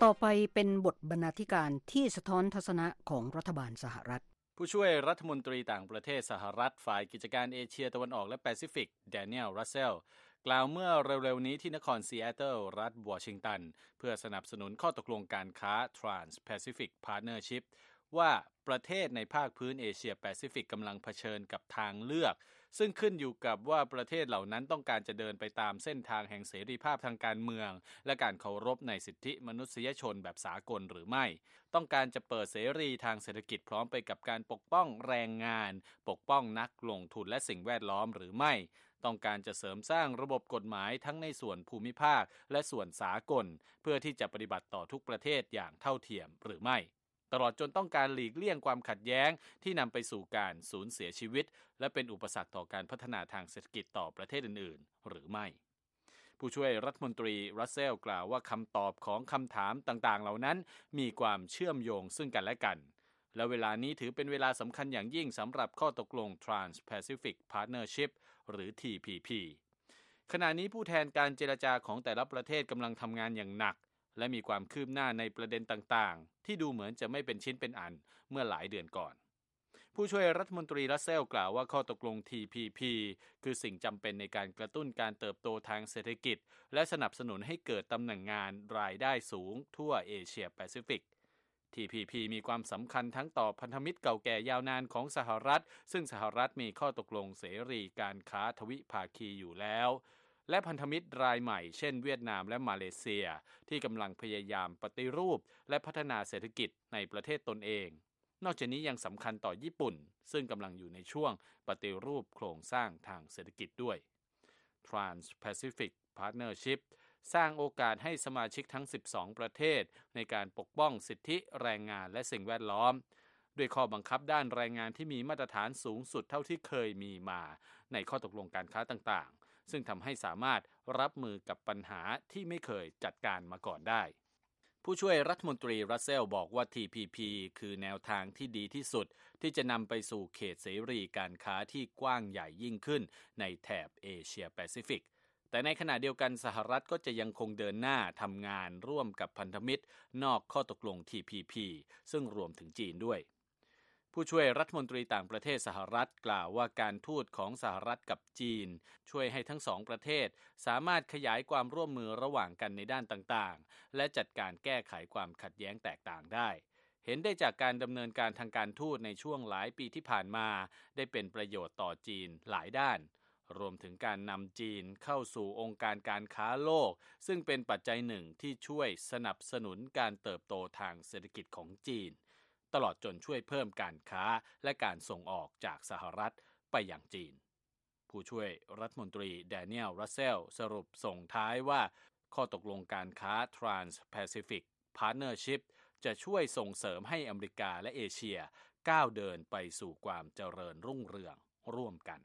ต่อไปเป็นบทบรรณาธิการที่สะท้อนทัศนะของรัฐบาลสหรัฐผู้ช่วยรัฐมนตรีต่างประเทศสหรัฐฝ่ายกิจการเอเชียตะวันออกและแปซิฟิกแดเนียล รัสเซลกล่าวเมื่อเร็วๆนี้ที่นครซีแอตเทิลรัฐวอชิงตันเพื่อสนับสนุนข้อตกลงการค้า Trans-Pacific Partnership ว่าประเทศในภาคพื้นเอเชียแปซิฟิกกำลังเผชิญกับทางเลือกซึ่งขึ้นอยู่กับว่าประเทศเหล่านั้นต้องการจะเดินไปตามเส้นทางแห่งเสรีภาพทางการเมืองและการเคารพในสิทธิมนุษยชนแบบสากลหรือไม่ต้องการจะเปิดเสรีทางเศรษฐกิจพร้อมไปกับการปกป้องแรงงานปกป้องนักลงทุนและสิ่งแวดล้อมหรือไม่ต้องการจะเสริมสร้างระบบกฎหมายทั้งในส่วนภูมิภาคและส่วนสากลเพื่อที่จะปฏิบัติต่อทุกประเทศอย่างเท่าเทียมหรือไม่ตลอดจนต้องการหลีกเลี่ยงความขัดแย้งที่นำไปสู่การสูญเสียชีวิตและเป็นอุปสรรคต่อการพัฒนาทางเศรษฐกิจต่อประเทศอื่นๆหรือไม่ผู้ช่วยรัฐมนตรีรัสเซลกล่าวว่าคำตอบของคำถามต่างๆเหล่านั้นมีความเชื่อมโยงซึ่งกันและกันและเวลานี้ถือเป็นเวลาสำคัญอย่างยิ่งสำหรับข้อตกลง Trans-Pacific Partnership หรือ TPP ขณะนี้ผู้แทนการเจรจาของแต่ละประเทศกำลังทำงานอย่างหนักและมีความคืบหน้าในประเด็นต่างๆที่ดูเหมือนจะไม่เป็นชิ้นเป็นอันเมื่อหลายเดือนก่อนผู้ช่วยรัฐมนตรีรัสเซลกล่าวว่าข้อตกลง TPP คือสิ่งจำเป็นในการกระตุ้นการเติบโตทางเศรษฐกิจและสนับสนุนให้เกิดตำแหน่งงานรายได้สูงทั่วเอเชียแปซิฟิก TPP มีความสำคัญทั้งต่อพันธมิตรเก่าแก่ยาวนานของสหรัฐซึ่งสหรัฐมีข้อตกลงเสรีการค้าทวิภาคีอยู่แล้วและพันธมิตรรายใหม่เช่นเวียดนามและมาเลเซียที่กำลังพยายามปฏิรูปและพัฒนาเศรษฐกิจในประเทศตนเองนอกจากนี้ยังสำคัญต่อญี่ปุ่นซึ่งกำลังอยู่ในช่วงปฏิรูปโครงสร้างทางเศรษฐกิจด้วย Trans-Pacific Partnership สร้างโอกาสให้สมาชิกทั้ง12ประเทศในการปกป้องสิทธิแรงงานและสิ่งแวดล้อมด้วยข้อบังคับด้านแรงงานที่มีมาตรฐานสูงสุดเท่าที่เคยมีมาในข้อตกลงการค้าต่างๆซึ่งทำให้สามารถรับมือกับปัญหาที่ไม่เคยจัดการมาก่อนได้ผู้ช่วยรัฐมนตรีรัสเซลบอกว่า TPP คือแนวทางที่ดีที่สุดที่จะนำไปสู่เขตเสรีการค้าที่กว้างใหญ่ยิ่งขึ้นในแถบเอเชียแปซิฟิกแต่ในขณะเดียวกันสหรัฐก็จะยังคงเดินหน้าทำงานร่วมกับพันธมิตรนอกข้อตกลง TPP ซึ่งรวมถึงจีนด้วยผู้ช่วยรัฐมนตรีต่างประเทศสหรัฐกล่าวว่าการทูตของสหรัฐกับจีนช่วยให้ทั้งสองประเทศสามารถขยายความร่วมมือระหว่างกันในด้านต่างๆและจัดการแก้ไขความขัดแย้งแตกต่างได้เห็นได้จากการดำเนินการทางการทูตในช่วงหลายปีที่ผ่านมาได้เป็นประโยชน์ต่อจีนหลายด้านรวมถึงการนำจีนเข้าสู่องค์การการค้าโลกซึ่งเป็นปัจจัยหนึ่งที่ช่วยสนับสนุนการเติบโตทางเศรษฐกิจของจีนตลอดจนช่วยเพิ่มการค้าและการส่งออกจากสหรัฐไปยังจีนผู้ช่วยรัฐมนตรีแดเนียล รัสเซลสรุปส่งท้ายว่าข้อตกลงการค้า Trans-Pacific Partnership จะช่วยส่งเสริมให้อเมริกาและเอเชียก้าวเดินไปสู่ความเจริญรุ่งเรืองร่วมกัน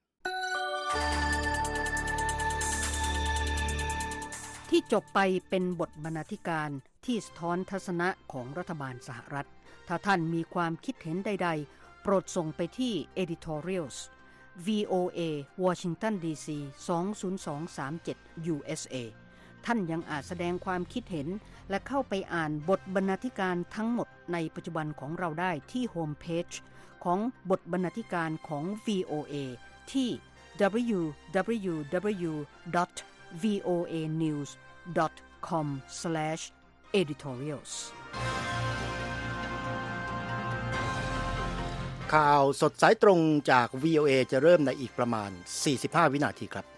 ที่จบไปเป็นบทบรรณาธิการที่สะท้อนทัศนะของรัฐบาลสหรัฐถ้าท่านมีความคิดเห็นใดๆโปรดส่งไปที่ editorials VOA Washington DC 20237 USA ท่านยังอาจแสดงความคิดเห็นและเข้าไปอ่านบทบรรณาธิการทั้งหมดในปัจจุบันของเราได้ที่โฮมเพจของบทบรรณาธิการของ VOA ที่ www.voanews.com/editorials ข่าวสดสายตรงจาก VOA จะเริ่มในอีกประมาณ45วินาทีครับ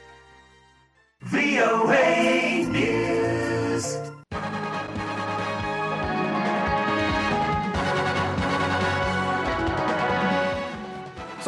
VOA News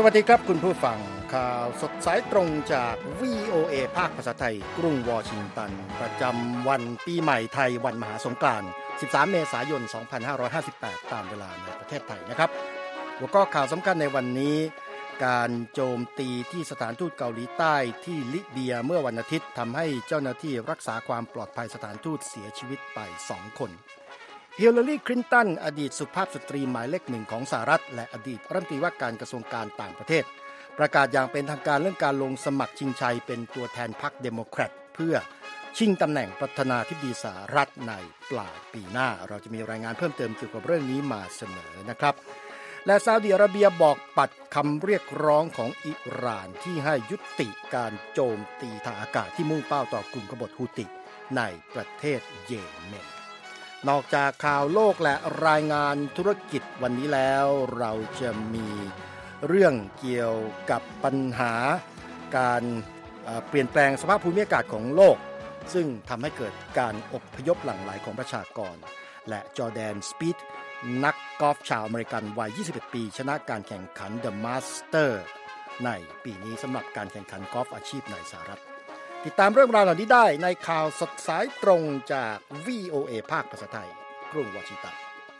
วัสดีครับคุณผู้ฟังข่าวสดสายตรงจาก VOA ภาคภาษาไทยกรุงวอชิงตันประจำวันปีใหม่ไทยวันมหาสงกรานต์13 เมษายน 2558 ตามเวลาในประเทศไทยนะครับหัวข้อข่าวสำคัญในวันนี้การโจมตีที่สถานทูตเกาหลีใต้ที่ลิเบียเมื่อวันอาทิตย์ทำให้เจ้าหน้าที่รักษาความปลอดภัยสถานทูตเสียชีวิตไป2 คนฮิลลารีคลินตันอดีตสุภาพสตรีหมายเลขหนึ่งของสหรัฐและอดีตรัฐมนตรีว่าการกระทรวงการต่างประเทศประกาศอย่างเป็นทางการเรื่องการลงสมัครชิงชัยเป็นตัวแทนพรรคเดโมแครตเพื่อชิงตำแหน่งประธานาธิบดีสหรัฐในปลายปีหน้าเราจะมีรายงานเพิ่มเติมเกี่ยวกับเรื่องนี้มาเสนอนะครับและซาอุดิอาระเบียบอกปัดคำเรียกร้องของอิหร่านที่ให้ยุติการโจมตีทางอากาศที่มุ่งเป้าต่อกลุ่มกบฏฮูติในประเทศเยเมนนอกจากข่าวโลกและรายงานธุรกิจวันนี้แล้วเราจะมีเรื่องเกี่ยวกับปัญหาการเปลี่ยนแปลงสภาพภูมิอากาศของโลกซึ่งทำให้เกิดการอพยพหลั่งไหลของประชากรและจอร์แดนสปีธนักกอล์ฟชาวอเมริกันวัย 21 ปีชนะการแข่งขัน The Master ในปีนี้สำหรับการแข่งขันกอล์ฟอาชีพในสหรัฐติดตามเรื่องราวเหล่านี้ได้ในข่าวสดสายตรงจาก VOA ภาคภาษาไทยกรุงวอชิงตัน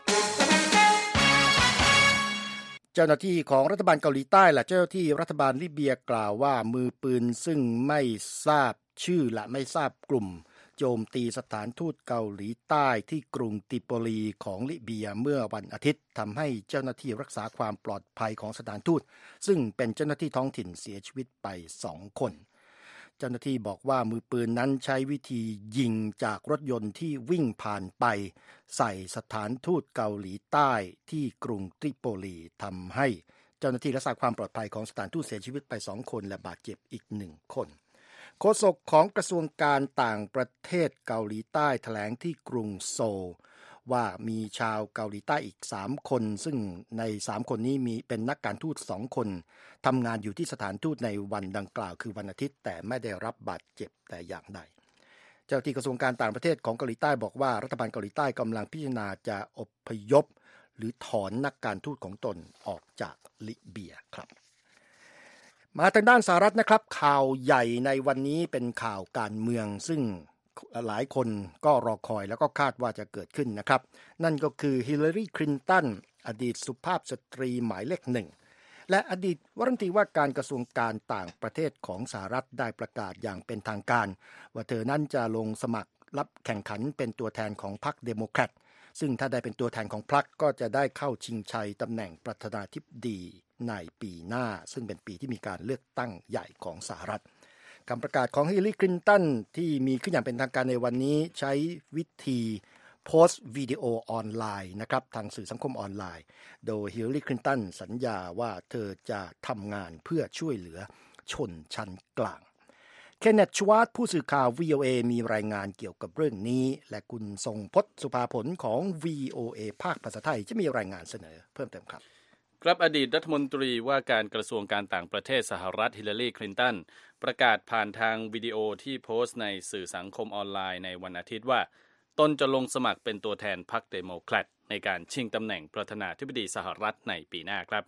เจ้าหน้าที่ของรัฐบาลเกาหลีใต้และเจ้าหน้าที่รัฐบาลลิเบียกล่าวว่ามือปืนซึ่งไม่ทราบชื่อและไม่ทราบกลุ่มโจมตีสถานทูตเกาหลีใต้ที่กรุงตริโปลีของลิเบียเมื่อวันอาทิตย์ทำให้เจ้าหน้าที่รักษาความปลอดภัยของสถานทูตซึ่งเป็นเจ้าหน้าที่ท้องถิ่นเสียชีวิตไป2 คนเจ้าหน้าที่บอกว่ามือปืนนั้นใช้วิธียิงจากรถยนต์ที่วิ่งผ่านไปใส่สถานทูตเกาหลีใต้ที่กรุงตริโปลีทำให้เจ้าหน้าที่รักษาความปลอดภัยของสถานทูตเสียชีวิตไป2 คนและบาดเจ็บอีก1 คนโฆษกของกระทรวงการต่างประเทศเกาหลีใต้แถลงที่กรุงโซลว่ามีชาวเกาหลีใต้อีก3 คนซึ่งใน3 คนนี้มีเป็นนักการทูต2 คนทำงานอยู่ที่สถานทูตในวันดังกล่าวคือวันอาทิตย์แต่ไม่ได้รับบาดเจ็บแต่อย่างใดเจ้าหน้าที่กระทรวงการต่างประเทศของเกาหลีใต้บอกว่ารัฐบาลเกาหลีใต้กำลังพิจารณาจะอพยพหรือถอนนักการทูตของตนออกจากลิเบียครับมาทางด้านสหรัฐนะครับข่าวใหญ่ในวันนี้เป็นข่าวการเมืองซึ่งหลายคนก็รอคอยแล้วก็คาดว่าจะเกิดขึ้นนะครับนั่นก็คือฮิลลารีคลินตันอดีตสุภาพสตรีหมายเลขหนึ่งและอดีตรัฐมนตรีว่าการกระทรวงการต่างประเทศของสหรัฐได้ประกาศอย่างเป็นทางการว่าเธอนั้นจะลงสมัครรับแข่งขันเป็นตัวแทนของพรรคเดโมแครตซึ่งถ้าได้เป็นตัวแทนของพรรคก็จะได้เข้าชิงชัยตำแหน่งประธานาธิบดีในปีหน้าซึ่งเป็นปีที่มีการเลือกตั้งใหญ่ของสหรัฐคำประกาศของฮิลลารีคลินตันที่มีขึ้นอย่างเป็นทางการในวันนี้ใช้วิธีโพสต์วิดีโอออนไลน์นะครับทางสื่อสังคมออนไลน์โดยฮิลลารีคลินตันสัญญาว่าเธอจะทำงานเพื่อช่วยเหลือชนชั้นกลางเคนเนต ชวาร์ตผู้สื่อข่าว VOA มีรายงานเกี่ยวกับเรื่องนี้และคุณทรงพจน์สุภาผลของ VOA ภาคภาษาไทยจะมีรายงานเสนอเพิ่มเติมครับครับอดีตรัฐมนตรีว่าการกระทรวงการต่างประเทศสหรัฐฮิลลารีคลินตันประกาศผ่านทางวิดีโอที่โพสต์ในสื่อสังคมออนไลน์ในวันอาทิตย์ว่าตนจะลงสมัครเป็นตัวแทนพรรคเดโมแครตในการชิงตำแหน่งประธานาธิบดีสหรัฐในปีหน้าครับ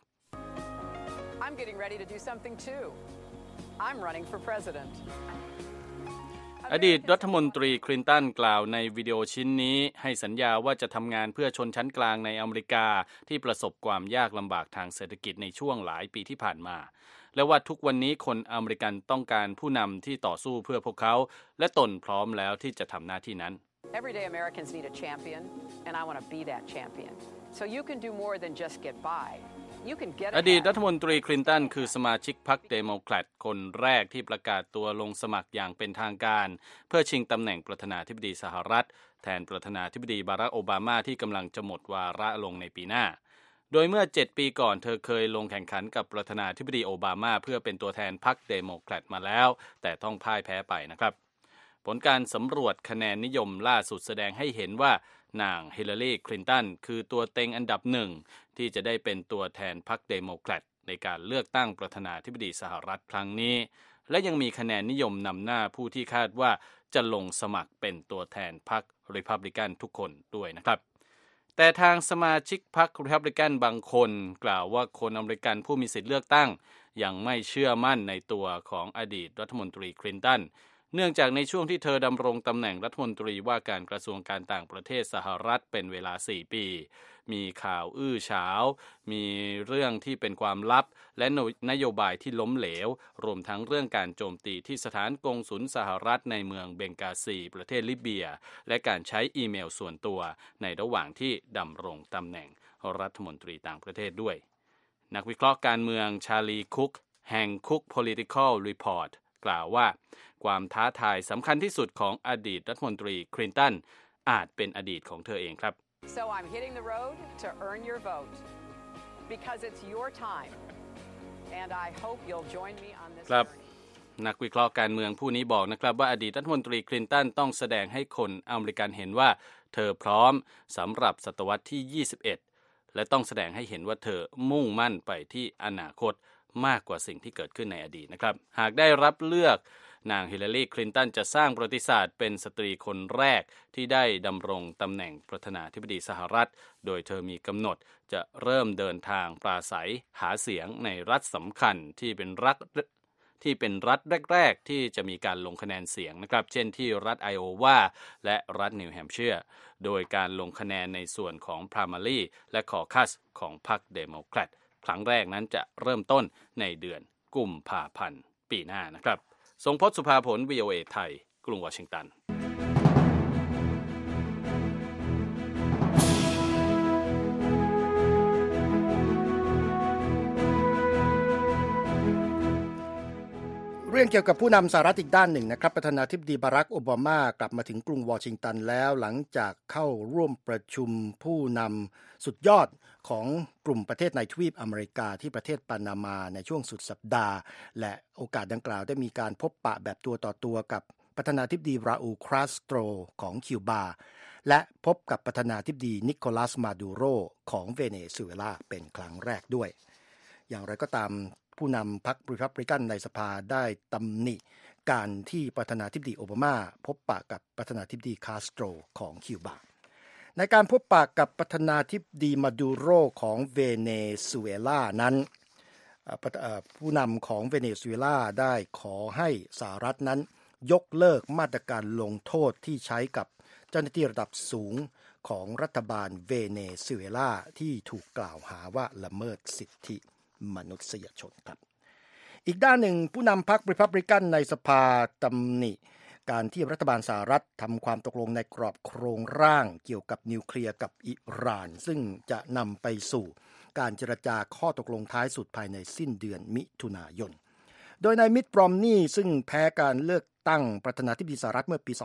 I'm getting ready to do something too. I'm running for president. อดีตรัฐมนตรีคลินตันกล่าวในวิดีโอชิ้นนี้ให้สัญญาว่าจะทำงานเพื่อชนชั้นกลางในอเมริกาที่ประสบความยากลำบากทางเศรษฐกิจในช่วงหลายปีที่ผ่านมาและว่าทุกวันนี้คนอเมริกันต้องการผู้นำที่ต่อสู้เพื่อพวกเขาและตนพร้อมแล้วที่จะทำหน้าที่นั้น Everyday Americans need a champion and I want to be that champion. So you can do more than just get by. อดีตรัฐมนตรีคลินตันคือสมาชิกพรรคเดโมแครตคนแรกที่ประกาศตัวลงสมัครอย่างเป็นทางการเพื่อชิงตำแหน่งประธานาธิบดีสหรัฐแทนประธานาธิบดีบารักโอบามาที่กำลังจะหมดวาระลงในปีหน้าโดยเมื่อ7 ปีก่อนเธอเคยลงแข่งขันกับประธานาธิบดีโอบามาเพื่อเป็นตัวแทนพรรคเดโมแครตมาแล้วแต่ต้องพ่ายแพ้ไปนะครับผลการสำรวจคะแนนนิยมล่าสุดแสดงให้เห็นว่านางฮิลลารีคลินตันคือตัวเต็งอันดับหนึ่งที่จะได้เป็นตัวแทนพรรคเดโมแครตในการเลือกตั้งประธานาธิบดีสหรัฐครั้งนี้และยังมีคะแนนนิยมนำหน้าผู้ที่คาดว่าจะลงสมัครเป็นตัวแทนพรรครีพับลิกันทุกคนด้วยนะครับแต่ทางสมาชิกพรรครีพับลิกันบางคนกล่าวว่าคนอเมริกันผู้มีสิทธิเลือกตั้งยังไม่เชื่อมั่นในตัวของอดีตรัฐมนตรีคลินตันเนื่องจากในช่วงที่เธอดำรงตำแหน่งรัฐมนตรีว่าการกระทรวงการต่างประเทศสหรัฐเป็นเวลา4 ปีมีข่าวอื้อฉาวมีเรื่องที่เป็นความลับและนโยบายที่ล้มเหลวรวมทั้งเรื่องการโจมตีที่สถานกงสุลสหรัฐในเมืองเบงกาซีประเทศลิเบียและการใช้อีเมลส่วนตัวในระหว่างที่ดำรงตำแหน่งรัฐมนตรีต่างประเทศด้วยนักวิเคราะห์การเมืองชาลีคุกแห่ง Cook Political Report กล่าวว่าความท้าทายสำคัญที่สุดของอดีตรัฐมนตรีคลินตันอาจเป็นอดีตของเธอเองครับ So I'm hitting the road to earn your vote because it's your time and I hope you'll join me on this ครับนักวิเคราะห์การเมืองผู้นี้บอกนะครับว่าอดีตรัฐมนตรีคลินตันต้องแสดงให้คนอเมริกันเห็นว่าเธอพร้อมสำหรับศตวรรษที่21และต้องแสดงให้เห็นว่าเธอมุ่งมั่นไปที่อนาคตมากกว่าสิ่งที่เกิดขึ้นในอดีตนะครับหากได้รับเลือกนางฮิลลารีคลินตันจะสร้างประวัติศาสตร์เป็นสตรีคนแรกที่ได้ดำรงตำแหน่งประธานาธิบดีสหรัฐโดยเธอมีกำหนดจะเริ่มเดินทางปราศัยหาเสียงในรัฐสำคัญที่เป็นรัฐแรกๆที่จะมีการลงคะแนนเสียงนะครับเช่นที่รัฐไอโอวาและรัฐนิวแฮมป์เชียร์โดยการลงคะแนนในส่วนของพรายมารีและคอคัสของพรรคเดโมแครตครั้งแรกนั้นจะเริ่มต้นในเดือนกุมภาพันธ์ปีหน้านะครับทรงพจน์สุภาผล VOA ไทยกรุงวอชิงตันเรื่องเกี่ยวกับผู้นำสหรัฐอีกด้านหนึ่งนะครับประธานาธิบดีบารักโอบามากลับมาถึงกรุงวอชิงตันแล้วหลังจากเข้าร่วมประชุมผู้นำสุดยอดของกลุ่มประเทศในทวีปอเมริกาที่ประเทศปานามาในช่วงสุดสัปดาห์และโอกาสดังกล่าวได้มีการพบปะแบบตัวต่อตัวกับประธานาธิบดีราอูล คาสโตรของคิวบาและพบกับประธานาธิบดีนิโคลัส มาดูโรของเวเนซุเอลาเป็นครั้งแรกด้วยอย่างไรก็ตามผู้นำพรรครีพับลิกันในสภาได้ตำหนิการที่ประธานาธิบดีโอบามาพบปะกับประธานาธิบดีคาสโตรของคิวบาในการพบปะกับประธานาธิบดีมาดูโรของเวเนซุเอลานั้นผู้นำของเวเนซุเอลาได้ขอให้สหรัฐนั้นยกเลิกมาตรการลงโทษที่ใช้กับเจ้าหน้าที่ระดับสูงของรัฐบาลเวเนซุเอลาที่ถูกกล่าวหาว่าละเมิดสิทธิมนุษยชนครับอีกด้านหนึ่งผู้นำพรรครีพับลิกันในสภาตำหนิการที่รัฐบาลสหรัฐทำความตกลงในกรอบโครงร่างเกี่ยวกับนิวเคลียร์กับอิหร่านซึ่งจะนำไปสู่การเจรจาข้อตกลงท้ายสุดภายในสิ้นเดือนมิถุนายนโดยนายมิตต์ รอมนีย์ซึ่งแพ้การเลือกตั้งประธานาธิบดีสหรัฐเมื่อปี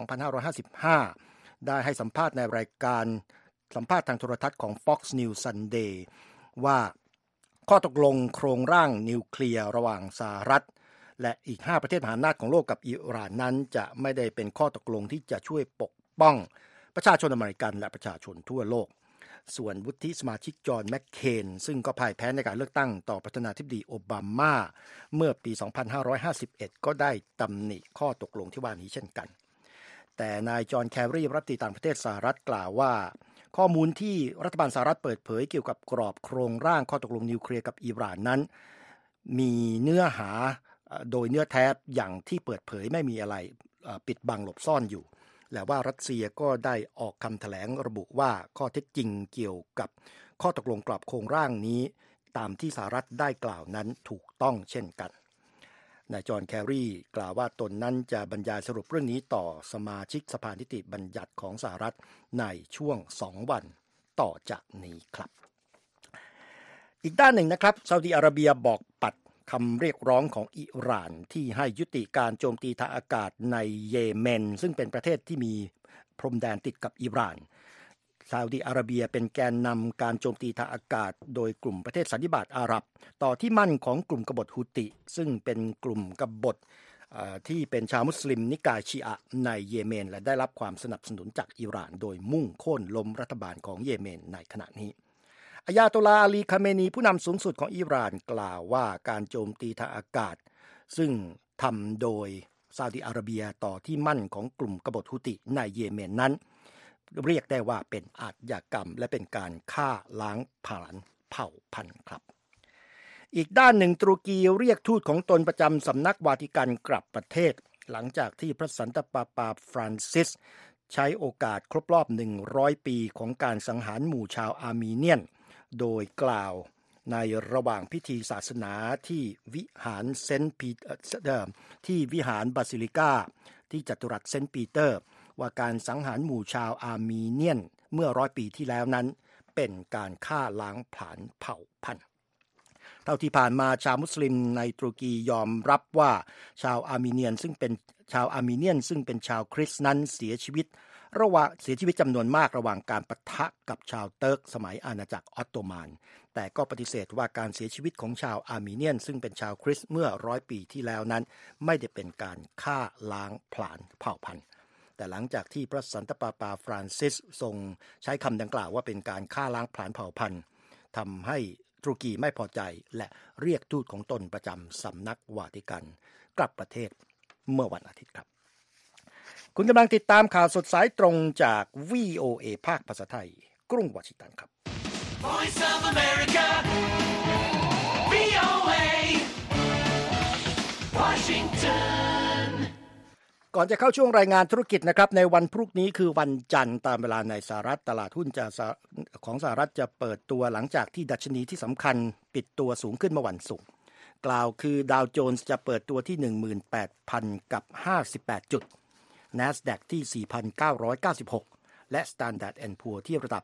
2555 ได้ให้สัมภาษณ์ในรายการสัมภาษณ์ทางโทรทัศน์ของ Fox News Sunday ว่าข้อตกลงโครงร่างนิวเคลียร์ระหว่างสหรัฐและอีก5ประเทศมหาอำนาจของโลกกับอิหร่านนั้นจะไม่ได้เป็นข้อตกลงที่จะช่วยปกป้องประชาชนอเมริกันและประชาชนทั่วโลกส่วนวุฒิสมาชิกจอห์นแมคเคนซึ่งก็พ่ายแพ้ในการเลือกตั้งต่อประธานาธิบดีโอบามาเมื่อปี 2551 ก็ได้ตำหนิข้อตกลงที่ว่านี้เช่นกันแต่นายจอห์นแคร์รีรัฐมนตรีต่างประเทศสหรัฐกล่าวว่าข้อมูลที่รัฐบาลสหรัฐเปิดเผยเกี่ยวกับกรอบโครงร่างข้อตกลงนิวเคลียร์กับอิหร่านนั้นมีเนื้อหาโดยเนื้อแท้อย่างที่เปิดเผยไม่มีอะไรปิดบังหลบซ่อนอยู่และว่ารัสเซียก็ได้ออกคำแถลงระบุว่าข้อเท็จจริงเกี่ยวกับข้อตกลงกรอบโครงร่างนี้ตามที่สหรัฐได้กล่าวนั้นถูกต้องเช่นกันนายจอห์นแคร์รีกล่าวว่าตนนั้นจะบรรยายสรุปเรื่องนี้ต่อสมาชิกสภานิติบัญญัติของสหรัฐในช่วง2 วันต่อจากนี้ครับอีกด้านหนึ่งนะครับซาอุดิอาระเบียบอกปัดคำเรียกร้องของอิหร่านที่ให้ยุติการโจมตีทางอากาศในเยเมนซึ่งเป็นประเทศที่มีพรมแดนติดกับอิหร่านซาอุดิอาระเบียเป็นแกนนำการโจมตีทางอากาศโดยกลุ่มประเทศสันนิบาตอาหรับต่อที่มั่นของกลุ่มกบฏฮุติซึ่งเป็นกลุ่มกบฏที่เป็นชาวมุสลิมนิกายชีอะห์ในเยเมนและได้รับความสนับสนุนจากอิหร่านโดยมุ่งโค่นล้มรัฐบาลของเยเมนในขณะนี้อายาโตลาอาลีคาเมนีผู้นำสูงสุดของอิหร่านกล่าวว่าการโจมตีทางอากาศซึ่งทำโดยซาอุดิอาระเบียต่อที่มั่นของกลุ่มกบฏฮุติในเยเมนนั้นเรียกได้ว่าเป็นอาชญากรรมและเป็นการฆ่าล้างผลาญเผ่าพันธุ์ครับอีกด้านหนึ่งตุรกีเรียกทูตของตนประจำสำนักวาติกันกลับประเทศหลังจากที่พระสันตะปาปาฟรานซิสใช้โอกาสครบรอบ100ปีของการสังหารหมู่ชาวอาร์เมเนียนโดยกล่าวในระหว่างพิธีศาสนาที่วิหารเซนต์ปีที่วิหารบาซิลิกาที่จัตุรัสเซนต์ปีเตอร์ว่าการสังหารหมู่ชาวอาร์เมเนียนเมื่อ100 ปีที่แล้วนั้นเป็นการฆ่าล้างผลาญเผ่าพันธุ์เท่าที่ผ่านมาชาวมุสลิมในตุรกียอมรับว่าชาวอาร์เมเนียนซึ่งเป็นชาวคริสต์นั้นเสียชีวิตจำนวนมากระหว่างการปะทะกับชาวเติร์กสมัยอาณาจักรออตโตมันแต่ก็ปฏิเสธว่าการเสียชีวิตของชาวอาร์เมเนียนซึ่งเป็นชาวคริสต์เมื่อ100 ปีที่แล้วนั้นไม่ได้เป็นการฆ่าล้างผลาญเผ่าพันธุ์แต่หลังจากที่พระสันตะปาปาฟรานซิสทรงใช้คำดังกล่าวว่าเป็นการฆ่าล้างผลาญเผ่าพันธุ์ทำให้ตุรกีไม่พอใจและเรียกทูตของตนประจำสำนักวาติกันกลับประเทศเมื่อวันอาทิตย์ครับคุณกำลังติดตามข่าวสดสายตรงจาก VOA ภาคภาษาไทยกรุงวอชิงตันครับ Voice of America VOA Washington ก่อนจะเข้าช่วงรายงานธุรกิจนะครับในวันพรุ่งนี้คือวันจันทร์ตามเวลาในสหรัฐตลาดหุ้นของสหรัฐจะเปิดตัวหลังจากที่ดัชนีที่สำคัญปิดตัวสูงขึ้นเมื่อวันศุกร์กล่าวคือดาวโจนส์จะเปิดตัวที่ 18,000 กับ 58 จุด NASDAQ ที่ 4,996 และ Standard & Poor's ที่ระดับ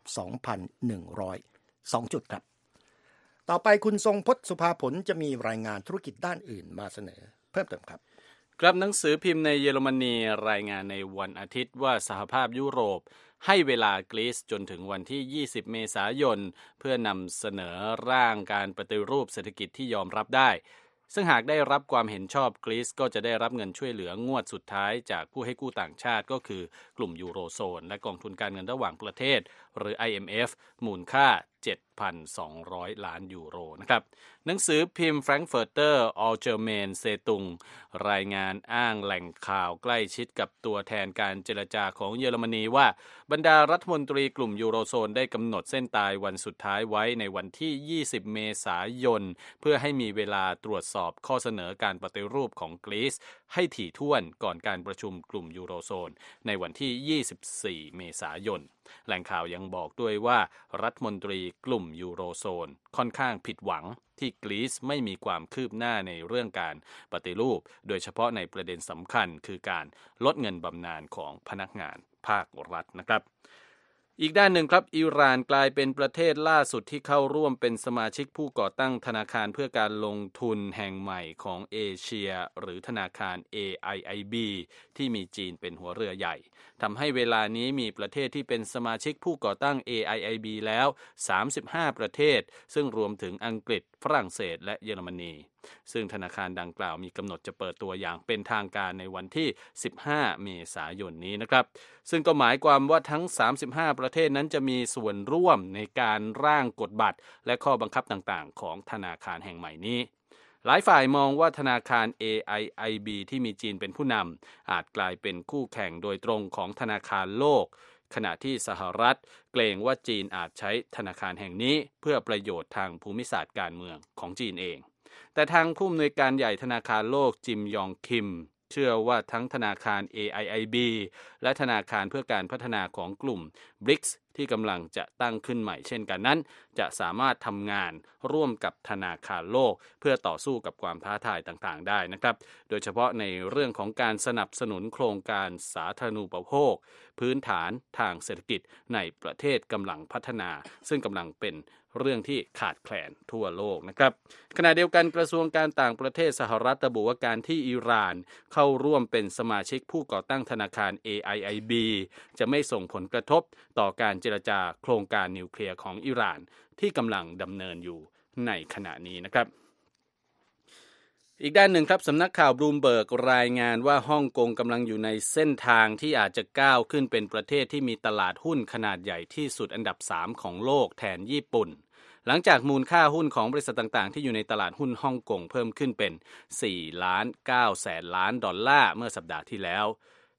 2,102 จุดครับต่อไปคุณทรงพจน์สุภาผลจะมีรายงานธุรกิจด้านอื่นมาเสนอเพิ่มเติมครับครับหนังสือพิมพ์ในเยอรมนีรายงานในวันอาทิตย์ว่าสหภาพยุโรปให้เวลากรีซจนถึงวันที่20เมษายนเพื่อนำเสนอร่างการปฏิรูปเศรษฐกิจที่ยอมรับได้ซึ่งหากได้รับความเห็นชอบกรีซก็จะได้รับเงินช่วยเหลืองวดสุดท้ายจากผู้ให้กู้ต่างชาติก็คือกลุ่มยูโรโซนและกองทุนการเงินระหว่างประเทศหรือ IMF มูลค่า 7,200 ล้านยูโรนะครับหนังสือพิมพ์ Frankfurter Allgemeine Zeitung รายงานอ้างแหล่งข่าวใกล้ชิดกับตัวแทนการเจรจาของเยอรมนีว่าบรรดารัฐมนตรีกลุ่มยูโรโซนได้กำหนดเส้นตายวันสุดท้ายไว้ในวันที่20เมษายนเพื่อให้มีเวลาตรวจสอบข้อเสนอการปฏิรูปของกรีซให้ถี่ถ้วนก่อนการประชุมกลุ่มยูโรโซนในวันที่24เมษายนแหล่งข่าวยังบอกด้วยว่ารัฐมนตรีกลุ่มยูโรโซนค่อนข้างผิดหวังที่กรีซไม่มีความคืบหน้าในเรื่องการปฏิรูปโดยเฉพาะในประเด็นสำคัญคือการลดเงินบำนาญของพนักงานภาครัฐนะครับอีกด้านหนึ่งครับอิหร่านกลายเป็นประเทศล่าสุดที่เข้าร่วมเป็นสมาชิกผู้ก่อตั้งธนาคารเพื่อการลงทุนแห่งใหม่ของเอเชียหรือธนาคาร AIIB ที่มีจีนเป็นหัวเรือใหญ่ทำให้เวลานี้มีประเทศที่เป็นสมาชิกผู้ก่อตั้ง AIIB แล้ว35ประเทศซึ่งรวมถึงอังกฤษฝรั่งเศสและเยอรมนีซึ่งธนาคารดังกล่าวมีกำหนดจะเปิดตัวอย่างเป็นทางการในวันที่15เมษายนนี้นะครับซึ่งก็หมายความว่าทั้ง35ประเทศนั้นจะมีส่วนร่วมในการร่างกฎบัตรและข้อบังคับต่างๆของธนาคารแห่งใหม่นี้หลายฝ่ายมองว่าธนาคาร AIIB ที่มีจีนเป็นผู้นำอาจกลายเป็นคู่แข่งโดยตรงของธนาคารโลกขณะที่สหรัฐเกรงว่าจีนอาจใช้ธนาคารแห่งนี้เพื่อประโยชน์ทางภูมิศาสตร์การเมืองของจีนเองแต่ทางผู้อำนวยการใหญ่ธนาคารโลกจิมยองคิมเชื่อว่าทั้งธนาคาร AIIB และธนาคารเพื่อการพัฒนาของกลุ่ม BRICS ที่กำลังจะตั้งขึ้นใหม่เช่นกันนั้นจะสามารถทำงานร่วมกับธนาคารโลกเพื่อต่อสู้กับความท้าทายต่างๆได้นะครับโดยเฉพาะในเรื่องของการสนับสนุนโครงการสาธารณูปโภคพื้นฐานทางเศรษฐกิจในประเทศกำลังพัฒนาซึ่งกำลังเป็นเรื่องที่ขาดแคลนทั่วโลกนะครับขณะเดียวกันกระทรวงการต่างประเทศสหรัฐระบุว่าการที่อิหร่านเข้าร่วมเป็นสมาชิกผู้ก่อตั้งธนาคาร AIIB จะไม่ส่งผลกระทบต่อการเจรจาโครงการนิวเคลียร์ของอิหร่านที่กำลังดำเนินอยู่ในขณะนี้นะครับอีกด้านหนึ่งครับสำนักข่าวบลูมเบิร์กรายงานว่าฮ่องกงกำลังอยู่ในเส้นทางที่อาจจะก้าวขึ้นเป็นประเทศที่มีตลาดหุ้นขนาดใหญ่ที่สุดอันดับ3ของโลกแทนญี่ปุ่นหลังจากมูลค่าหุ้นของบริษัทต่างๆที่อยู่ในตลาดหุ้นฮ่องกงเพิ่มขึ้นเป็น 4.9 แสนล้านดอลลาร์เมื่อสัปดาห์ที่แล้ว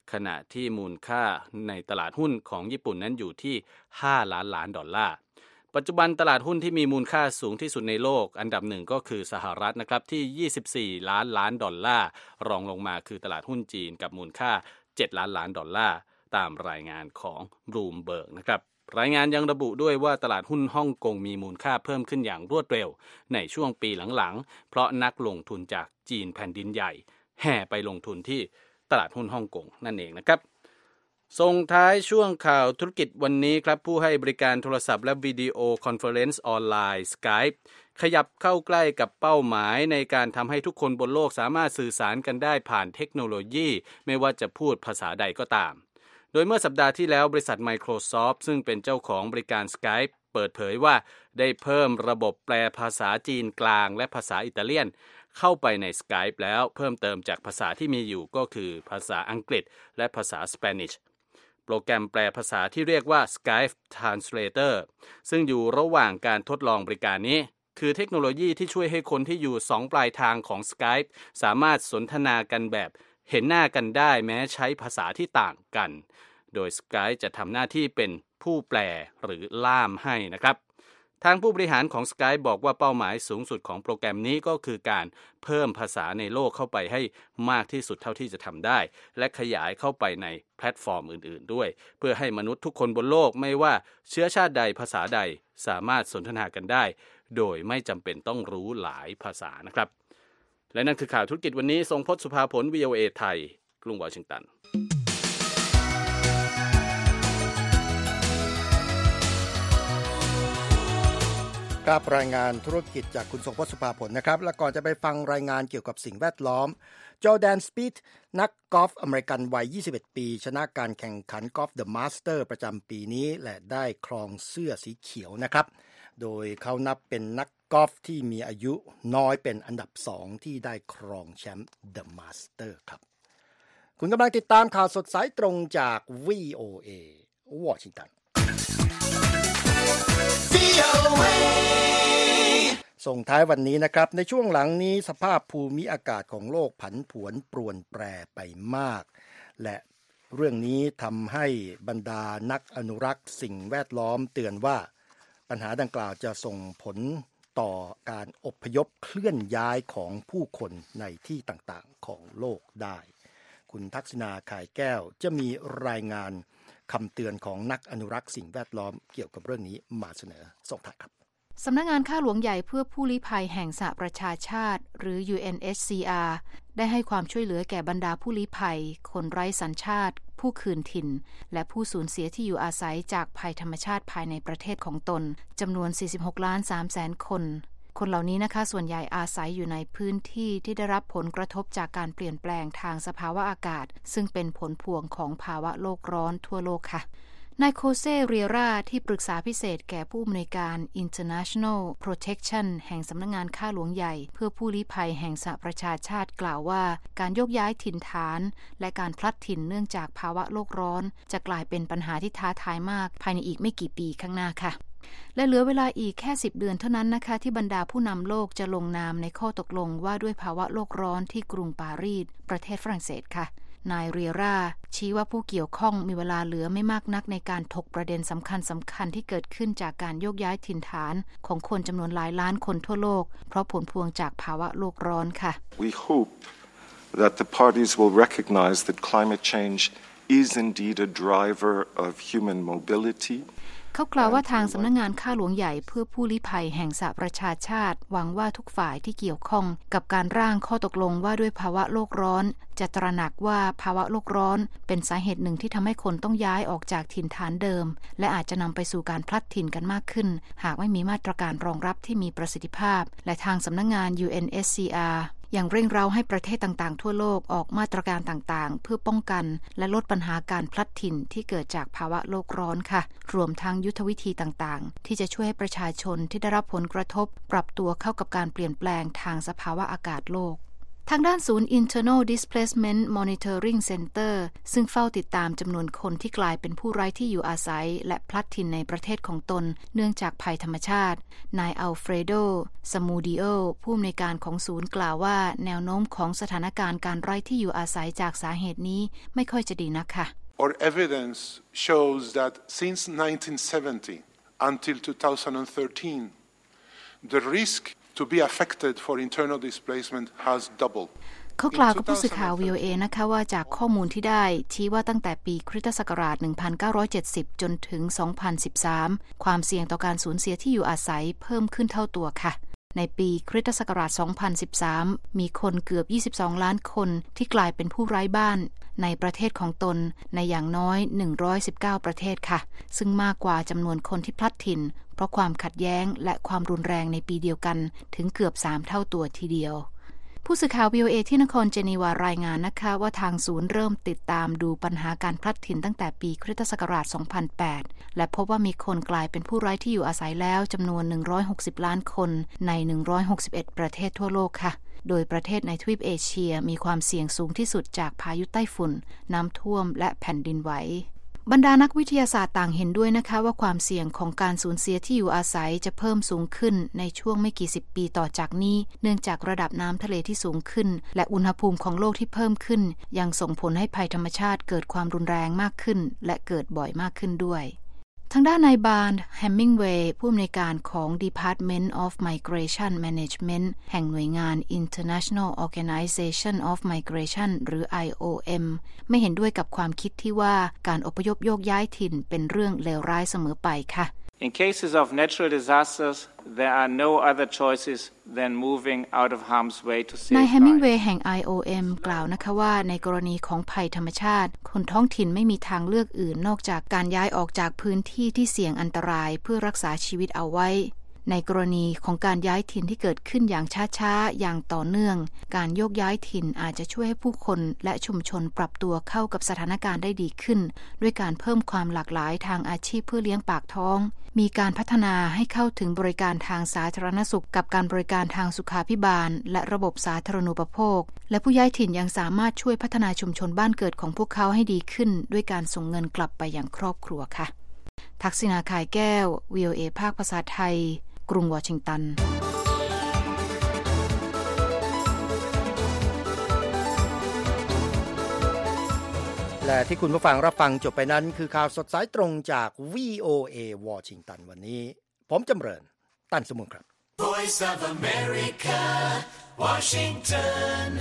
ขณะที่มูลค่าในตลาดหุ้นของญี่ปุ่นนั้นอยู่ที่$5 ล้าน ปัจจุบันตลาดหุ้นที่มีมูลค่าสูงที่สุดในโลกอันดับหนึ่งก็คือสหรัฐนะครับที่$24 ล้าน รองลงมาคือตลาดหุ้นจีนกับมูลค่า$7 ล้าน ตามรายงานของ Bloomberg นะครับรายงานยังระบุด้วยว่าตลาดหุ้นฮ่องกงมีมูลค่าเพิ่มขึ้นอย่างรวดเร็วในช่วงปีหลังๆเพราะนักลงทุนจากจีนแผ่นดินใหญ่แห่ไปลงทุนที่ตลาดหุ้นฮ่องกงนั่นเองนะครับส่งท้ายช่วงข่าวธุรกิจวันนี้ครับผู้ให้บริการโทรศัพท์และวิดีโอคอนเฟอเรนซ์ออนไลน์ Skype ขยับเข้าใกล้กับเป้าหมายในการทำให้ทุกคนบนโลกสามารถสื่อสารกันได้ผ่านเทคโนโลยีไม่ว่าจะพูดภาษาใดก็ตามโดยเมื่อสัปดาห์ที่แล้วบริษัท Microsoft ซึ่งเป็นเจ้าของบริการ Skype เปิดเผยว่าได้เพิ่มระบบแปลภาษาจีนกลางและภาษาอิตาเลียนเข้าไปใน Skype แล้วเพิ่มเติมจากภาษาที่มีอยู่ก็คือภาษาอังกฤษและภาษาสเปนิชโปรแกรมแปลภาษาที่เรียกว่า Skype Translator ซึ่งอยู่ระหว่างการทดลองบริการนี้คือเทคโนโลยีที่ช่วยให้คนที่อยู่2ปลายทางของ Skype สามารถสนทนากันแบบเห็นหน้ากันได้แม้ใช้ภาษาที่ต่างกันโดย Skype จะทำหน้าที่เป็นผู้แปลหรือล่ามให้นะครับทางผู้บริหารของ Skype บอกว่าเป้าหมายสูงสุดของโปรแกรมนี้ก็คือการเพิ่มภาษาในโลกเข้าไปให้มากที่สุดเท่าที่จะทำได้และขยายเข้าไปในแพลตฟอร์มอื่นๆด้วยเพื่อให้มนุษย์ทุกคนบนโลกไม่ว่าเชื้อชาติใดภาษาใดสามารถสนทนากันได้โดยไม่จำเป็นต้องรู้หลายภาษานะครับและนั่นคือข่าวธุรกิจวันนี้ทรงพจน์สุภาผล VOA ไทยกรุงวอชิงตันครับรายงานธุรกิจจากคุณทรงพจน์สุภาผลนะครับและก่อนจะไปฟังรายงานเกี่ยวกับสิ่งแวดล้อมจอร์แดนสปีธนักกอล์ฟอเมริกันวัย21ปีชนะการแข่งขันกอล์ฟเดอะมาสเตอร์ประจำปีนี้และได้ครองเสื้อสีเขียวนะครับโดยเขานับเป็นนักกอล์ฟที่มีอายุน้อยเป็นอันดับ2ที่ได้ครองแชมป์เดอะมาสเตอร์ครับคุณกำลังติดตามข่าวสดสายตรงจาก VOA วอชิงตันส่งท้ายวันนี้นะครับในช่วงหลังนี้สภาพภูมิอากาศของโลกผันผวนปรวนแปรไปมากและเรื่องนี้ทำให้บรรดานักอนุรักษ์สิ่งแวดล้อมเตือนว่าปัญหาดังกล่าวจะส่งผลต่อการอพยพเคลื่อนย้ายของผู้คนในที่ต่างๆของโลกได้คุณทักษิณาข่ายแก้วจะมีรายงานคำเตือนของนักอนุรักษ์สิ่งแวดล้อมเกี่ยวกับเรื่องนี้มาเสนอส่งท้ายครับสำนักงานข้าหลวงใหญ่เพื่อผู้ลี้ภัยแห่งสหประชาชาติหรือ UNHCR ได้ให้ความช่วยเหลือแก่บรรดาผู้ลี้ภัยคนไร้สัญชาติผู้คืนถิ่นและผู้สูญเสียที่อยู่อาศัยจากภัยธรรมชาติภายในประเทศของตนจำนวน 46.3 คนคนเหล่านี้นะคะส่วนใหญ่อาศัยอยู่ในพื้นที่ที่ได้รับผลกระทบจากการเปลี่ยนแปลงทางสภาวะอากาศซึ่งเป็นผลพวงของภาวะโลกร้อนทั่วโลกค่ะนายโคเซเรียราที่ปรึกษาพิเศษแก่ผู้อำนวยการ International Protection แห่งสำนักงานข้าหลวงใหญ่เพื่อผู้ลี้ภัยแห่งสหประชาชาติกล่าวว่าการโยกย้ายถิ่นฐานและการพลัดถิ่นเนื่องจากภาวะโลกร้อนจะกลายเป็นปัญหาที่ท้าทายมากภายในอีกไม่กี่ปีข้างหน้าค่ะและเหลือเวลาอีกแค่10 เดือนเท่านั้นนะคะที่บรรดาผู้นำโลกจะลงนามในข้อตกลงว่าด้วยภาวะโลกร้อนที่กรุงปารีสประเทศฝรั่งเศสค่ะนายเรียราชี้ว่าผู้เกี่ยวข้องมีเวลาเหลือไม่มากนักในการถกประเด็นสำคัญที่เกิดขึ้นจากการโยกย้ายถิ่นฐานของคนจำนวนหลายล้านคนทั่วโลกเพราะผลพวงจากภาวะโลกร้อนค่ะ We hope that the parties will recognize that climate change is indeed a driver of human mobility เขากล่าวว่าทางสำนักงานข้าหลวงใหญ่เพื่อผู้ลี้ภัยแห่งสหประชาชาติหวังว่าทุกฝ่ายที่เกี่ยวข้องกับการร่างข้อตกลงว่าด้วยภาวะโลกร้อนจะตระหนักว่าภาวะโลกร้อนเป็นสาเหตุหนึ่งที่ทำให้คนต้องย้ายออกจากถิ่นฐานเดิมและอาจจะนำไปสู่การพลัดถิ่นกันมากขึ้นหากไม่มีมาตรการรองรับที่มีประสิทธิภาพและทางสำนักงาน UNHCRอย่างเร่งเร้าให้ประเทศต่างๆทั่วโลกออกมาตรการต่างๆเพื่อป้องกันและลดปัญหาการพลัดถิ่นที่เกิดจากภาวะโลกร้อนค่ะรวมทั้งยุทธวิธีต่างๆที่จะช่วยให้ประชาชนที่ได้รับผลกระทบปรับตัวเข้ากับการเปลี่ยนแปลงทางสภาวะอากาศโลกทางด้านศูนย์ Internal Displacement Monitoring Center ซึ่งเฝ้าติดตามจำนวนคนที่กลายเป็นผู้ไร้ที่อยู่อาศัยและพลัดถิ่นในประเทศของตนเนื่องจากภัยธรรมชาตินายอัลเฟรโด ซามูดิโอผู้อำนวยการของศูนย์กล่าวว่าแนวโน้มของสถานการณ์การไร้ที่อยู่อาศัยจากสาเหตุนี้ไม่ค่อยจะดีนักค่ะ Our evidence shows that since 1970 until 2013 the risk to be affected for internal displacement has doubled. เขากล่าวกับผู้สื่อข่าว VOA นะคะว่าจากข้อมูลที่ได้ชี้ว่าตั้งแต่ปีคริสตศักราช 1970 จนถึง 2013 ความเสี่ยงต่อการสูญเสียที่อยู่อาศัยเพิ่มขึ้นเท่าตัวค่ะในปีคริสตศักราช 2013 มีคนเกือบ 22 ล้านคนที่กลายเป็นผู้ไร้บ้านในประเทศของตนในอย่างน้อย 119 ประเทศค่ะซึ่งมากกว่าจำนวนคนที่พลัดถิ่นเพราะความขัดแย้งและความรุนแรงในปีเดียวกันถึงเกือบ 3 เท่าตัวทีเดียวผู้สื่อข่าว VOA ที่นครเจนีวารายงานนะคะว่าทางศูนย์เริ่มติดตามดูปัญหาการพลัดถิ่นตั้งแต่ปีคริสตศักราช 2008 และพบว่ามีคนกลายเป็นผู้ไร้ที่อยู่อาศัยแล้วจำนวน 160 ล้านคนใน 161 ประเทศทั่วโลกค่ะโดยประเทศในทวีปเอเชียมีความเสี่ยงสูงที่สุดจากพายุไต้ฝุ่นน้ำท่วมและแผ่นดินไหวบรรดานักวิทยาศาสตร์ต่างเห็นด้วยนะคะว่าความเสี่ยงของการสูญเสียที่อยู่อาศัยจะเพิ่มสูงขึ้นในช่วงไม่กี่สิบปีต่อจากนี้เนื่องจากระดับน้ำทะเลที่สูงขึ้นและอุณหภูมิของโลกที่เพิ่มขึ้นยังส่งผลให้ภัยธรรมชาติเกิดความรุนแรงมากขึ้นและเกิดบ่อยมากขึ้นด้วยทางด้านนายบาร์น แฮมมิงเวย์ผู้อำนวยการของ Department of Migration Management แห่งหน่วยงาน International Organization of Migration หรือ IOM ไม่เห็นด้วยกับความคิดที่ว่าการอพยพโยกย้ายถิ่นเป็นเรื่องเลวร้ายเสมอไปค่ะ In cases of natural disasters, there are no other choices than moving out of harm's way to save lives. นายแฮมมิงเวย์แห่ง IOM กล่าวนะคะว่าในกรณีของภัยธรรมชาติคนท้องถิ่นไม่มีทางเลือกอื่นนอกจากการย้ายออกจากพื้นที่ที่เสี่ยงอันตรายเพื่อรักษาชีวิตเอาไว้ในกรณีของการย้ายถิ่นที่เกิดขึ้นอย่างช้าๆอย่างต่อเนื่องการโยกย้ายถิ่นอาจจะช่วยให้ผู้คนและชุมชนปรับตัวเข้ากับสถานการณ์ได้ดีขึ้นด้วยการเพิ่มความหลากหลายทางอาชีพเพื่อเลี้ยงปากท้องมีการพัฒนาให้เข้าถึงบริการทางสาธารณสุขกับการบริการทางสุขาภิบาลและระบบสาธารณูปโภคและผู้ย้ายถิ่นยังสามารถช่วยพัฒนาชุมชนบ้านเกิดของพวกเขาให้ดีขึ้นด้วยการส่งเงินกลับไปยังครอบครัวค่ะทักษิณา ข่ายแก้ว VOA ภาคภาษาไทยกรุงวอชิงตันและที่คุณผู้ฟังรับฟังจบไปนั้นคือข่าวสดสายตรงจาก VOA วอชิงตันวันนี้ผมจำเริญตั้นสมุนครับ Voice of America Washington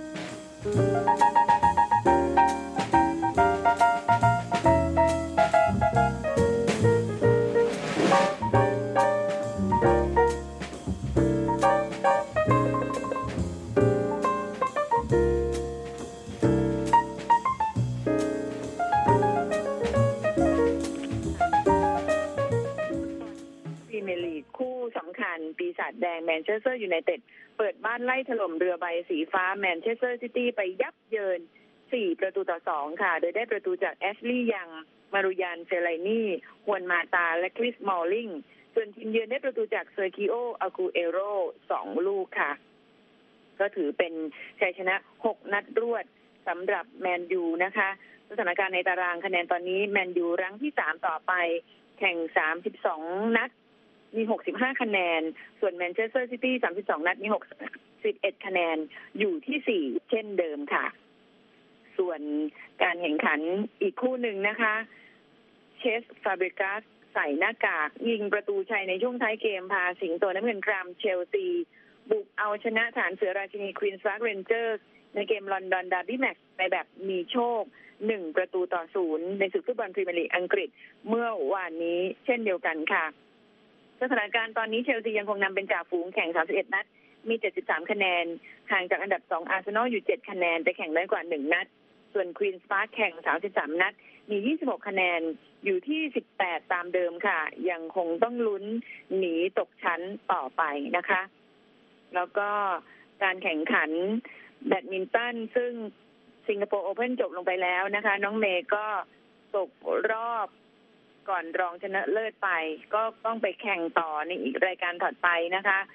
ปีศาจแดงแมนเชสเตอร์ยูไนเต็ดเปิดบ้านไล่ถล่มเรือใบสีฟ้าแมนเชสเตอร์ซิตี้ไปยับเยิน4-2ค่ะโดยได้ประตูจากแอชลีย์ยังมารุยานเฟลไลนี่ฮวนมาตาและคริสมอลลิงส่วนทีมเยือนได้ประตูจากเซอร์กิโออากูเอโร2ลูกค่ะก็ถือเป็นชัยชนะ6นัดรวดสำหรับแมนยูนะคะสถานการณ์ในตารางคะแนนตอนนี้แมนยูรั้งที่3ต่อไปแข่ง32นัดมี65คะแนนส่วนแมนเชสเตอร์ซิตี้32นัดมี61คะแนนอยู่ที่4เช่นเดิมค่ะส่วนการแข่งขันอีกคู่หนึ่งนะคะเชสฟาเบริกัสใส่หน้ากากยิงประตูชัยในช่วงท้ายเกมพาสิงโตน้ำเงินกรามเชลซีบุกเอาชนะฐานเสือราชินีควีนส์พาร์คเรนเจอร์สในเกมลอนดอนดาร์บี้แมตช์ในแบบมีโชค1-0ในศึกฟุตบอลพรีเมียร์ลีกอังกฤษเมื่อวานนี้เช่นเดียวกันค่ะสถานการณ์ตอนนี้เชลซียังคงนำเป็นจ่าฝูงแข่ง31นัดมี73คะแนนห่างจากอันดับ2อาร์เซนอลอยู่7คะแนนแต่แข่งน้อยกว่า1นัดส่วนควีนส์พาร์คแข่ง33นัดมี26คะแนนอยู่ที่18ตามเดิมค่ะยังคงต้องลุ้นหนีตกชั้นต่อไปนะคะแล้วก็การแข่งขันแบดมินตันซึ่งสิงคโปร์โอเพ่นจบลงไปแล้วนะคะน้องเมย์ก็ตกรอบก่อนรองชนะเลิศไปก็ต้องไปแข่งต่อในอีกรายการถัดไปนะคะ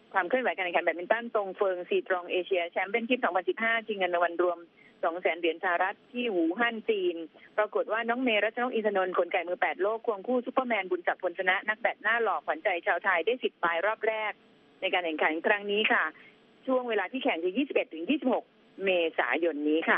ความเคลื่อนไหวการแข่งขันแบดมินตันตรงเฟิงซีตรองเอเชียแชมเปี้ยนชิพ 2015 ชิงเงินรางวัลรวม 200,000 เหรียญสหรัฐที่หูฮั่นจีนปรากฏว่าน้องเมรัชนกอินทนนท์คนไก่มือ8โลกควงคู่ซุปเปอร์แมนบุญศักดิ์พลชนะนักแบดหน้าหล่อขวัญใจชาวไทยได้10 ปลายรอบแรกในการแข่งขันครั้งนี้ค่ะช่วงเวลาที่แข่งคือ 21-26 เมษายนนี้ค่ะ